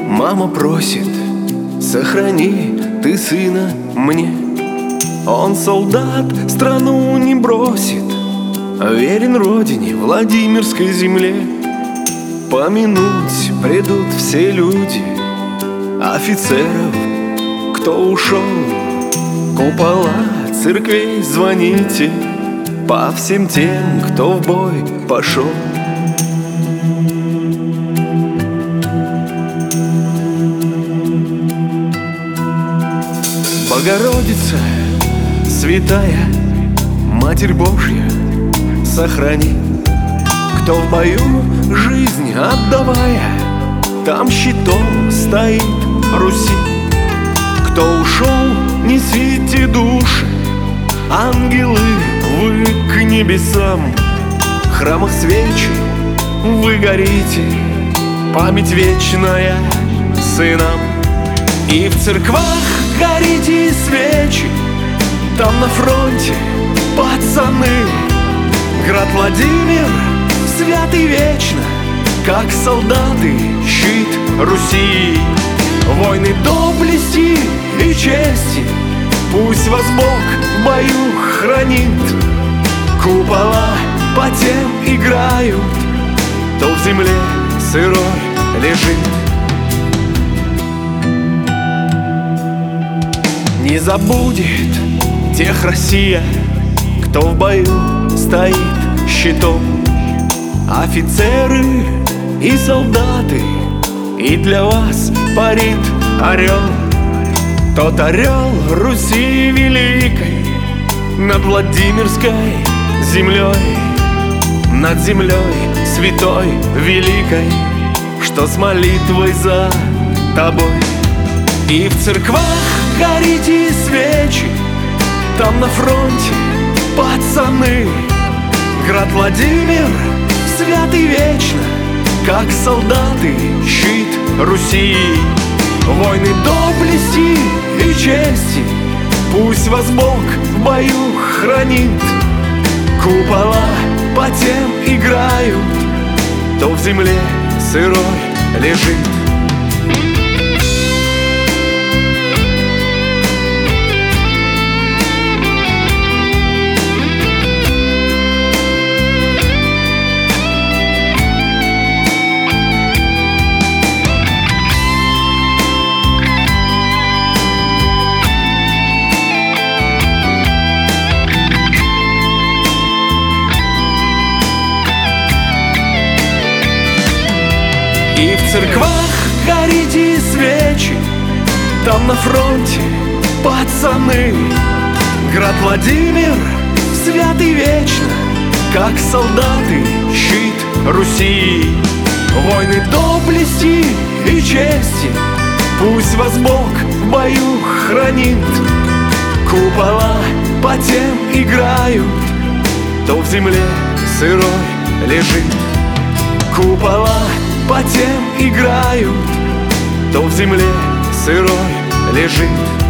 Мама просит, сохрани ты сына мне. Он солдат, страну не бросит, верен родине, Владимирской земле. Помянуть придут все люди, офицеров, кто ушел. Купола церквей звоните по всем тем, кто в бой пошел. Богородица, святая Матерь Божья, сохрани, кто в бою жизнь отдавая, там щитом стоит Руси. Кто ушел, несите души, ангелы, вы к небесам. В храмах свечи вы горите, память вечная сынам. И в церквах горите свечи, там на фронте пацаны. Град Владимир святый вечно, как солдаты, щит Руси. Войны доблести и чести, пусть вас Бог в бою хранит. Купола по тем играют, кто в земле сырой лежит. Не забудет тех Россия, кто в бою стоит щитом. Офицеры и солдаты, и для вас парит орел. Тот орел Руси великой над Владимирской землей, над землей святой великой, что с молитвой за тобой. И в церквах горите свечи, там на фронте пацаны. Град Владимир святый вечно, как солдаты, щит Руси. Войны доблести и чести, пусть вас Бог в бою хранит. Купола по тем играют, кто в земле сырой лежит. И в церквах горите свечи, там на фронте пацаны. Град Владимир святый вечно, как солдаты, щит Руси. Войны доблести и чести, пусть вас Бог в бою хранит. Купола по тем играют, кто в земле сырой лежит. Купола по тем играют, кто в земле сырой лежит.